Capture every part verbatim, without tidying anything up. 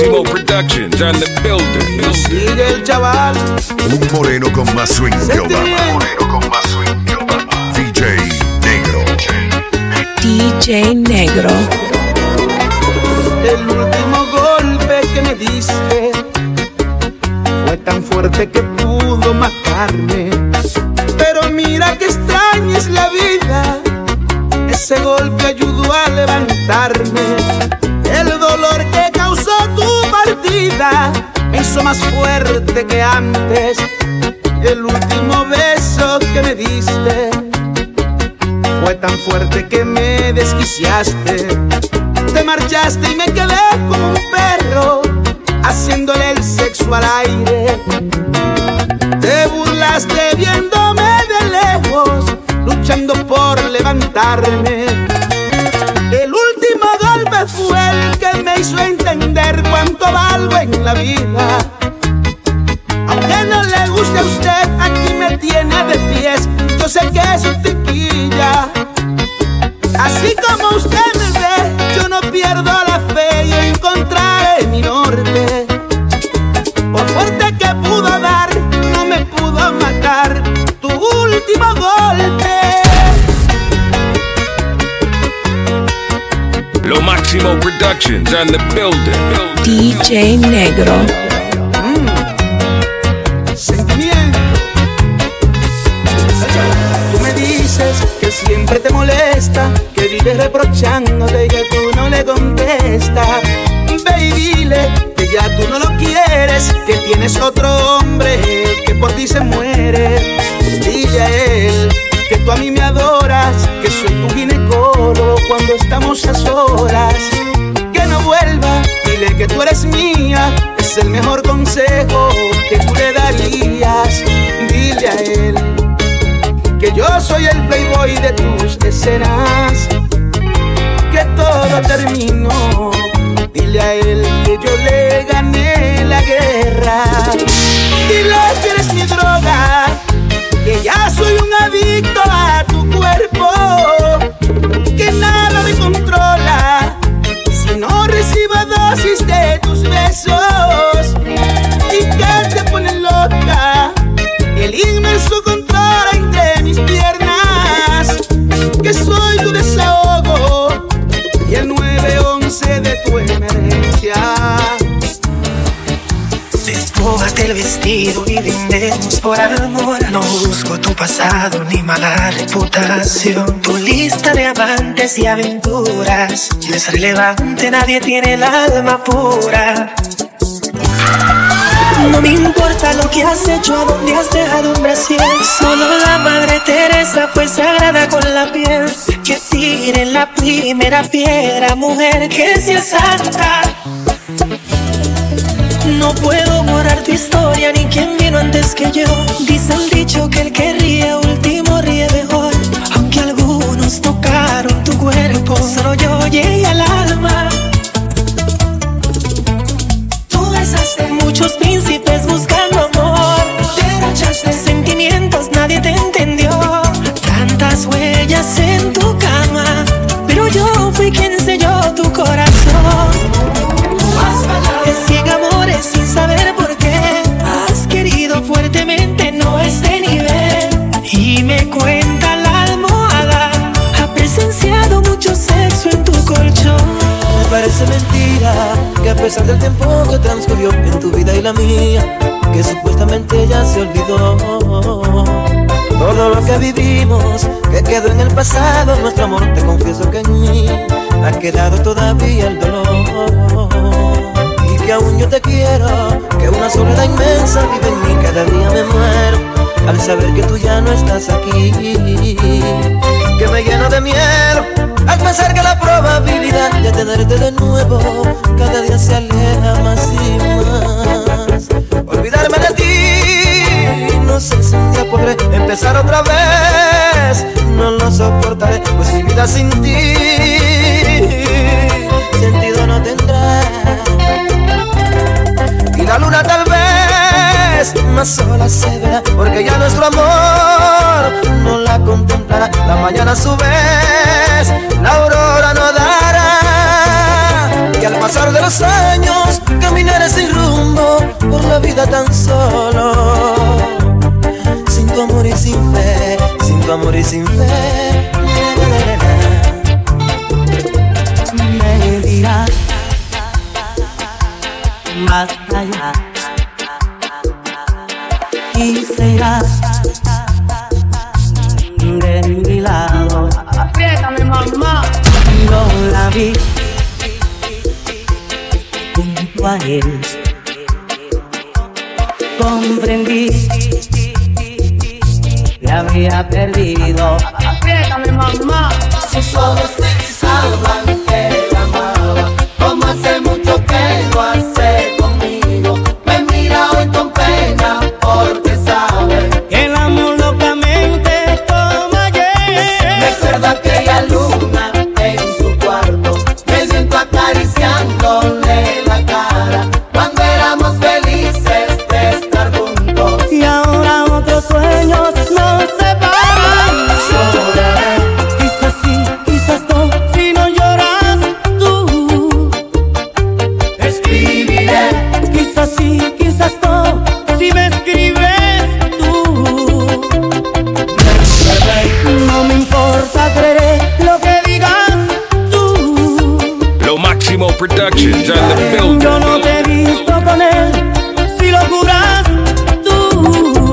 Máximo Productions on the building. Sigue el chaval. Un moreno con más swing que Obama. Un moreno con más swing que Obama. D J Negro. D J Negro. El último golpe que me diste fue tan fuerte que pudo matarme. Pero mira que extraña es la vida. Ese golpe ayudó a levantarme. El dolor que causó tu partida me hizo más fuerte que antes. El último beso que me diste fue tan fuerte que me desquiciaste. Te marchaste y me quedé como un perro haciéndole el sexo al aire. Te burlaste viéndome de lejos, luchando por levantarme. El último golpe fue el que me hizo entender cuánto valgo en la vida. Aunque no le guste a usted, aquí me tiene de pies. Yo sé que es un tequilla. Así como usted me ve, yo no pierdo la fe y encontraré mi norte. Por fuerte que pudo dar, no me pudo matar tu último golpe. Lo Máximo Productions on the building. D J Negro. Mm. Sentimiento. Tú me dices que siempre te molesta, que vives reprochándote y que tú no le contestas. Ve y dile que ya tú no lo quieres, que tienes otro hombre que por ti se muere. Dile a él que tú a mí me adoras, que soy tu ginecólogo cuando estamos a solas. Que no vuelva, dile que tú eres mía, es el mejor consejo que tú le darías. Dile a él que yo soy el playboy de tus escenas, que todo terminó. Dile a él que yo le gané la guerra. Dile que eres mi droga, que ya soy un adicto a tu cuerpo, que nada me controla si no recibo dosis de tus besos, y que te pone loca el inmenso control entre mis piernas, que soy tu desahogo y el nueve once de tu emergencia. Despójate el vestido y brindemos por amor. No busco tu pasado ni mala reputación. Tu lista de amantes y aventuras no es relevante, nadie tiene el alma pura. No me importa lo que has hecho, a dónde has dejado un brasier. Solo la Madre Teresa fue sagrada con la piel. Que tire la primera piedra, mujer, que sea santa. No puedo borrar tu historia ni quién vino antes que yo. Dice el dicho que el que ríe último ríe mejor. Aunque algunos tocaron tu cuerpo, solo yo llegué al alma. Tú besaste muchos príncipes buscando amor, derrochaste sentimientos, nadie te entendió. Tantas huellas en tu cama, pero yo fui quien selló tu corazón. De cien amores sin saber por qué has querido fuertemente, no este nivel. Y me cuenta la almohada, ha presenciado mucho sexo en tu colchón. Me parece mentira que a pesar del tiempo que transcurrió en tu vida y la mía, que supuestamente ya se olvidó todo lo que vivimos, que quedó en el pasado nuestro amor. Te confieso que en mí ha quedado todavía el dolor, y que aún yo te quiero, que una soledad inmensa vive en mí. Cada día me muero al saber que tú ya no estás aquí, que me lleno de miedo al pensar que la probabilidad de tenerte de nuevo cada día se aleja más y más. Olvidarme de ti, no sé si un día podré empezar otra vez. No lo soportaré, pues mi vida sin ti sentido no tendrá. Y la luna tal vez más sola se verá, porque ya nuestro amor no la contemplará. La mañana a su vez la aurora no dará, y al pasar de los años dos caminar sin rumbo por la vida tan solo. Sin tu amor y sin fe, sin tu amor y sin fe. Me dirás más allá y serás de mi lado. Apriétame, mamá. No la vi junto a él. Comprendí que había perdido. Apriétame, mamá. Sus ojos pensaban que la amaba, como hace mucho que lo hace conmigo. Me mira hoy con pena porque sabe que el amor locamente como ayer. Recuerda aquella luna en su cuarto, el viento acariciándole la cara, cuando éramos felices de estar juntos. Y ahora otros sueños nos separan. Lloraré, Quizás sí, quizás no, si no lloras tú. escribiré, Quizás sí, quizás no, si me escribes tú. No me importa, creeré lo que digas tú. Lo Máximo Productions on the building. Yo no te he visto con él, si lo juras tú.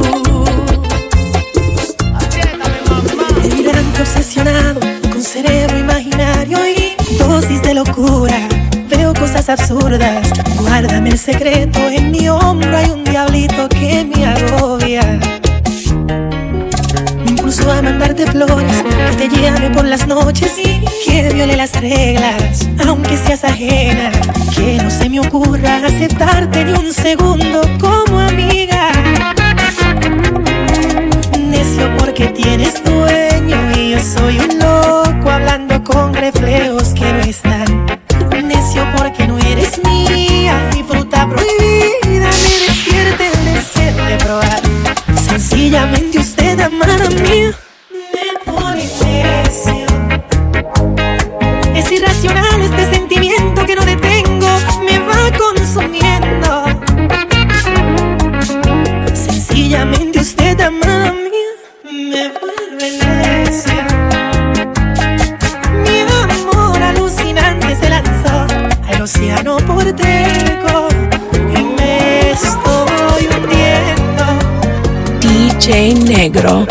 Apriétame, mamá. Delirante obsesionado con cerebro imaginario y dosis de locura. Veo cosas absurdas. Guárdame el secreto, en mi hombro hay un diablito que me agobia. Me impulso a mandarte flores, que te llame por las noches y que viole las reglas, aunque seas ajena. Que no se me ocurra aceptarte ni un segundo como amiga. Necio porque tienes dueño y yo soy un loco hablando con reflejos que no están. Necio porque no eres mía, mi fruta prohibida me despierta el deseo de probar. Sencillamente usted, amada mía, me pone necio. Es irracional este sentimiento que no detengo, me va consumiendo. Sencillamente usted, amada mía, me vuelve necia. Mi amor alucinante se lanzó al océano por terco y me estoy hundiendo. D J Negro.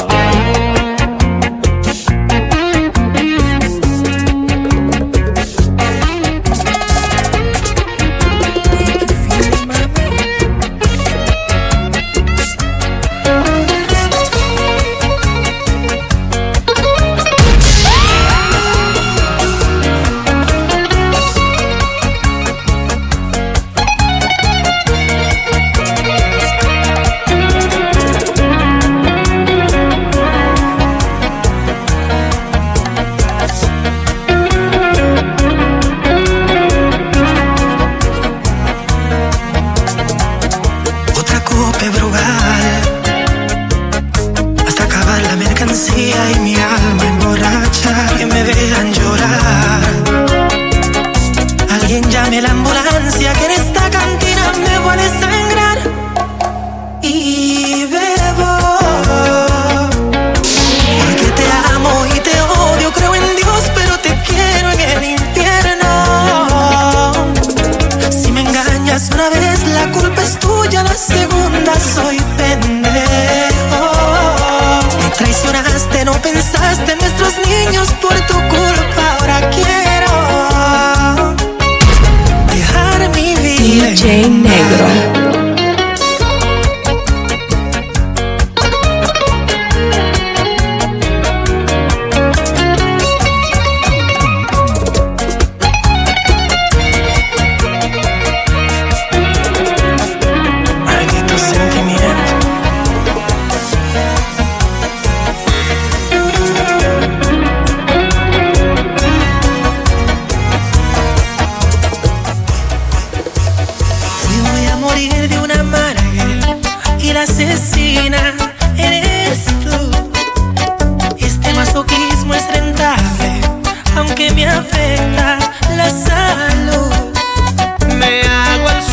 Y mi alma emborracha, que me vean llorar. Alguien llame a la ambulancia, que en esta cantina me voy a desangrar. Y bebo, porque te amo y te odio. Creo en Dios, pero te quiero en el infierno. Si me engañas una vez, la culpa es tuya. La segunda, soy pendejo. Me traicionaste, no pensaste en nuestros niños. Por tu culpa ahora quiero dejar mi vida. D J Negro. Maldito sentimiento. Asesina eres tú. Este masoquismo es rentable, aunque me afecta la salud. Me hago el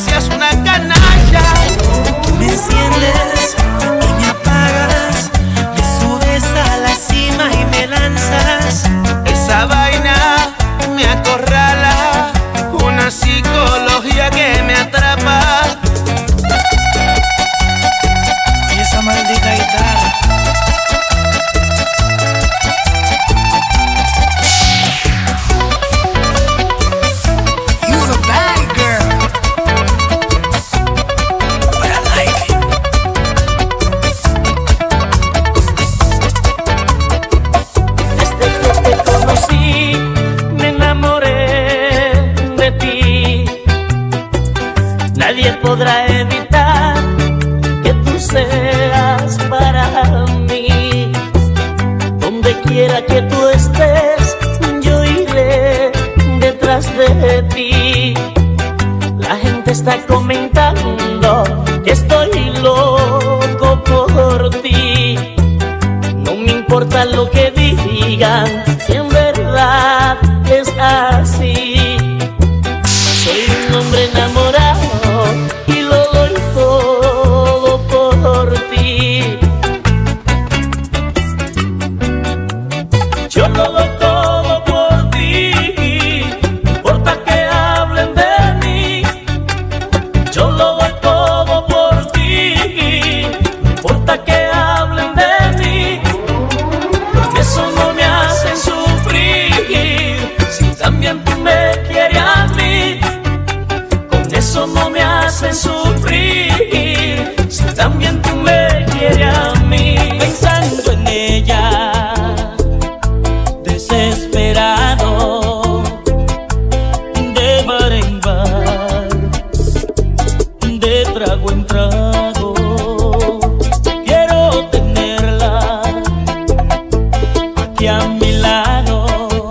seas una canalla. Tú me enciendes y me apagas, me subes a la cima y me lanzas. Esa vaina me acorrala, una psicología que me atrapa. Y esa maldita guitarra. Nadie podrá evitar que tú seas para mí. Donde quiera que tú estés, yo iré detrás de ti. La gente está comentando que estoy loco por ti. No me importa lo que digan, si en verdad es así. Soy un hombre enamorado y lo doy todo por ti. Yo lo doy todo por ti, no importa que hablen de mí. Yo lo doy todo por ti, no importa que hablen de mí. Eso no me hace sufrir, si también tú me quieres a mí. Eso no me hace sufrir, si también tú me quieres a mí. Pensando en ella, desesperado, de bar en bar, de trago en trago, quiero tenerla aquí a mi lado.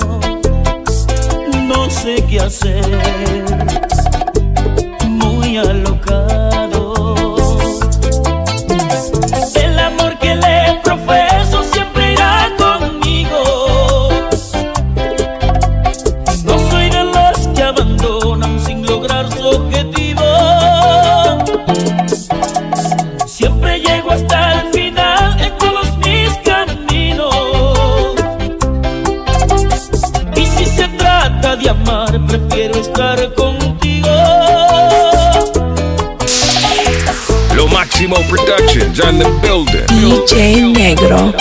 No sé qué hacer, alocado. El amor que le profeso siempre irá conmigo. No soy de los que abandonan sin lograr su objetivo. Siempre llego hasta el final en todos mis caminos. Y si se trata de amar, prefiero estar contigo. Lo Máximo Productions on the building. D J Negro.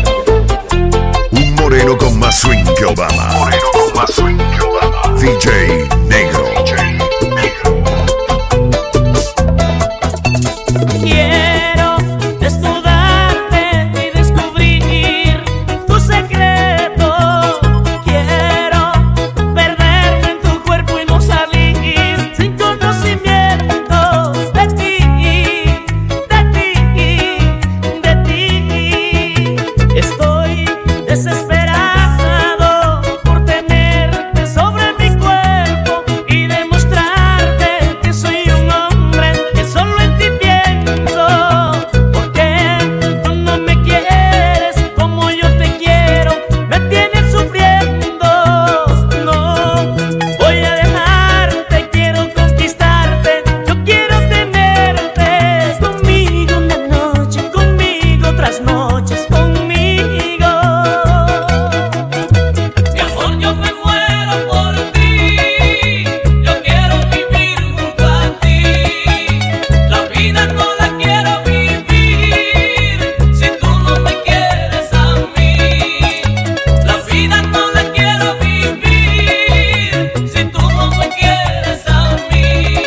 Un moreno con más swing que Obama. Moreno con más swing que Obama. D J Negro. D J Negro. Quiero desnudarte y descubrir tu secreto. Quiero perderme en tu cuerpo y no salir sin conocimiento de ti. Estoy desesperado por tenerte sobre mi cuerpo y demostrarte que soy un hombre que solo en ti pienso. Porque tú no me quieres como yo te quiero, me tienes sufriendo. No voy a dejarte, quiero conquistarte, yo quiero tenerte conmigo una noche, conmigo otras noches, conmigo. Mi amor, yo me muero por ti, yo quiero vivir junto a ti. La vida no la quiero vivir si tú no me quieres a mí. La vida no la quiero vivir si tú no me quieres a mí.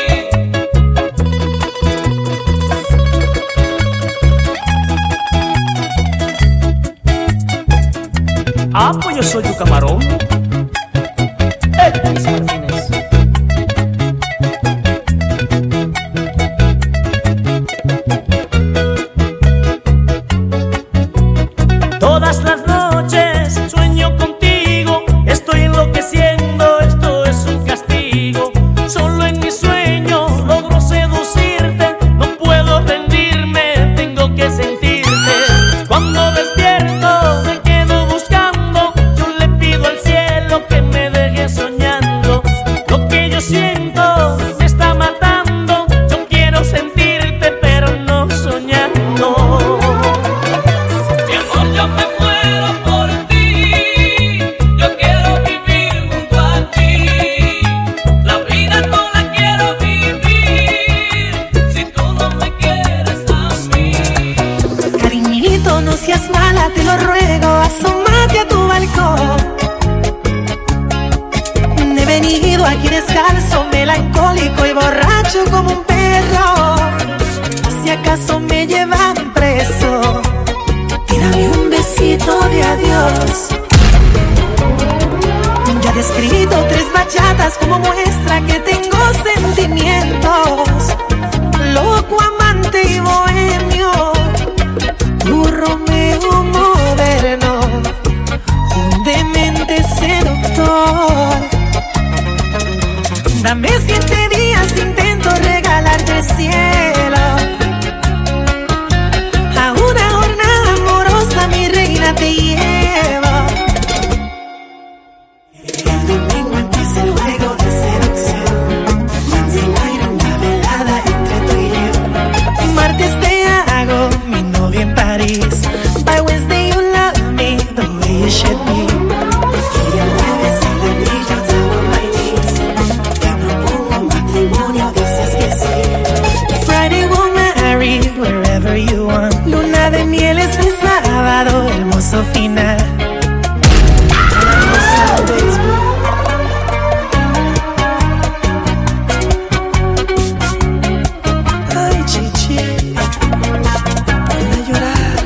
Ah, pues yo soy tu camarón. Edwin Martínez. Todas las noches sueño contigo, estoy enloqueciendo, esto es un castigo. Solo en mi sueño logro seducirte, no puedo rendirme, tengo que sentirte. Cuando despierto me quedo buscando, yo le pido al cielo caso me llevan preso. Tírame un besito de adiós. Ya he escrito tres bachatas como muestra que tengo sentimientos. Loco, amante y bohemio, tu Romeo moderno, un demente seductor. Dame siete días, intento regalarte el cielo. A una jornada amorosa, mi reina, te llevo. El domingo empieza el juego de seducción. Wednesday night, una velada entre tú y yo. Martes te hago mi novia en París. By Wednesday you love me the way you should be. Y el jueves en la villa te hago my knees. Te propongo matrimonio, dices que sí. Friday we'll marry wherever you want. Luna de miel es el sábado, hermoso final. Ay, chichi, anda a llorar.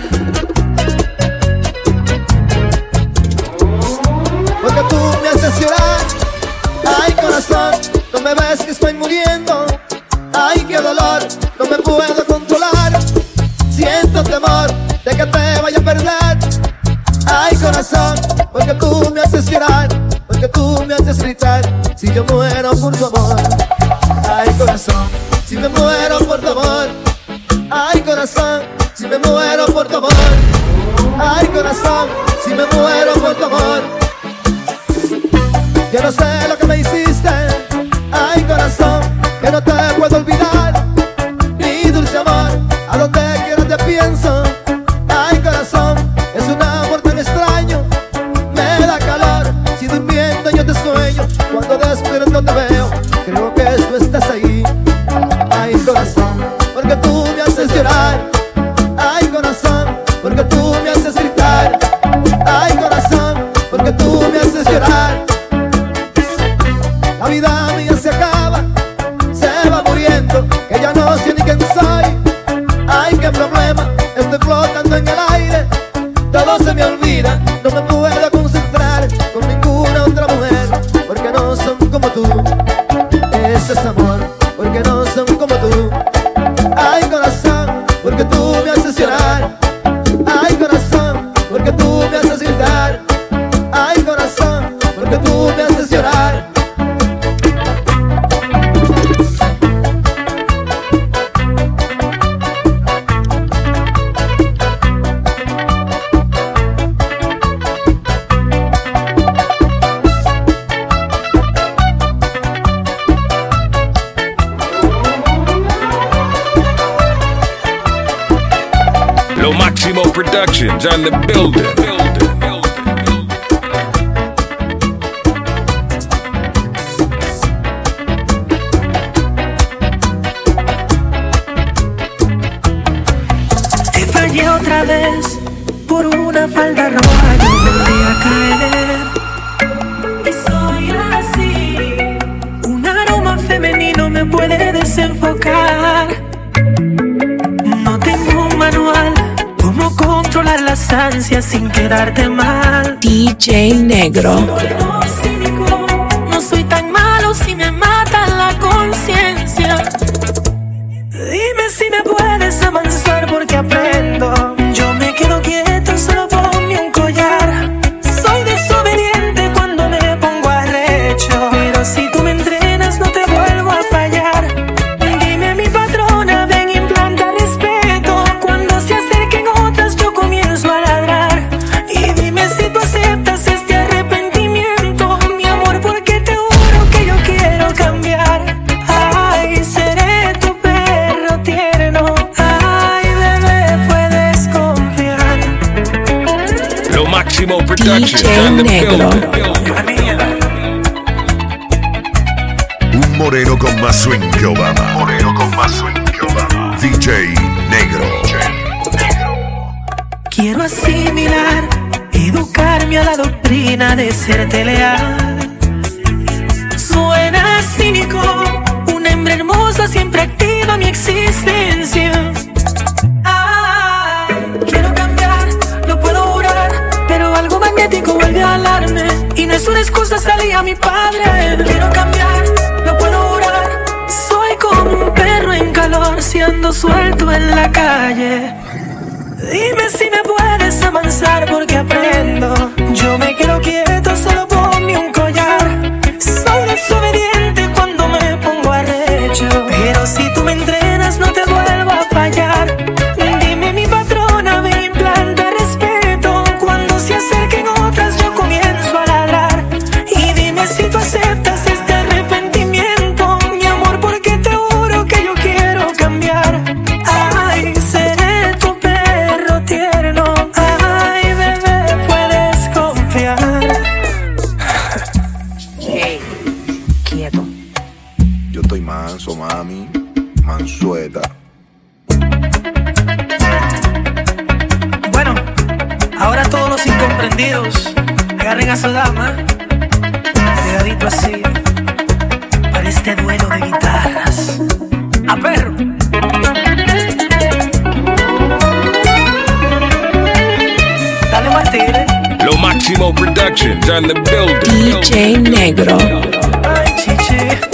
Porque tú me haces llorar. Ay, corazón, no me ves que estoy muriendo. Ay, qué dolor, no me puedo controlar. Siento temor de que te vaya a perder. Ay, corazón, porque tú me haces llorar, porque tú me haces gritar. Si yo muero por tu amor. Ay, corazón, si me muero por tu amor. Ay, corazón, si me muero por tu amor. Ay, corazón, si me muero por tu amor. Yo no sé lo que me hiciste. Ay, corazón, que no te puedo olvidar. Mi dulce amor, a donde quiera te pienso. Ay, corazón, es un amor tan extraño. Me da calor, si durmiendo yo te sueño. Cuando despierto te veo, creo que tú estás ahí. Ay, corazón, porque tú me haces llorar. Ay, corazón, porque tú me haces gritar. Ay, corazón, porque tú me haces llorar. La vida mía se acaba, se va muriendo, que ya no sé ni quién soy. Ay, qué problema, estoy flotando en el aire. Todo se me olvida, no me puedo concentrar con ninguna otra mujer, porque no son como tú. Ese es amor, porque no son como tú. Ay, corazón, porque tú me haces llorar. Ay, corazón, porque tú me haces gritar. Ay, corazón, porque tú me haces llorar. Lo Máximo Productions on the building. Te fallé otra vez por una falda roja, yo volví a caer. Y soy así, un aroma femenino me puede desenfocar. No tengo un manual, cómo controlar las ansias sin quedarte mal. D J Negro. No, cínico, no soy tan malo si me mata la conciencia. Dime si me puedes amansar porque aprendo. Yo me quedo quieto, solo ponme un collar. Soy desobediente cuando me pongo arrecho, pero si tú me entrenas no te vuelvo a fallar. Dime mi patrona, ven, implanta respeto. Cuando se acerquen otras yo comienzo a ladrar. Y dime si tú aceptas este arrepentimiento, mi amor, porque te juro que yo quiero cambiar. Ay, seré tu perro tierno. Ay, bebé, puedes confiar. Lo Máximo Productions on the Negro. building. Un moreno con más swing que Obama. Moreno con más swing que Obama. D J Negro. Quiero asimilar, educarme a la doctrina de serte leal. Suena cínico, una hembra hermosa siempre activa mi existencia. la excusa salía mi padre. Quiero cambiar, no puedo jurar. Soy como un perro en calor, siendo suelto en la calle. Dime si me puedes amansar porque aprendo. Yo me quedo quieto, solo ponme un collar. Soy desobediente cuando me pongo arrecho, pero si tú me entrenas no te vuelvo a fallar. Dime mi patrona, me implanta respeto. Cuando se acerquen otras yo comienzo a ladrar. Y dime si tú aceptas este arrepentimiento, mi amor, porque te juro que yo quiero cambiar. Ay, seré tu perro tierno. Ay, bebé, puedes confiar. Hey, quieto. Yo estoy manso, mami. Mansueta. Bueno, ahora todos los incomprendidos agarren a su dama, pegadito así, para este duelo de guitarras. ¡A perro! Dale Martínez. Lo Máximo Productions on the building. D J Negro. Ay, chichi.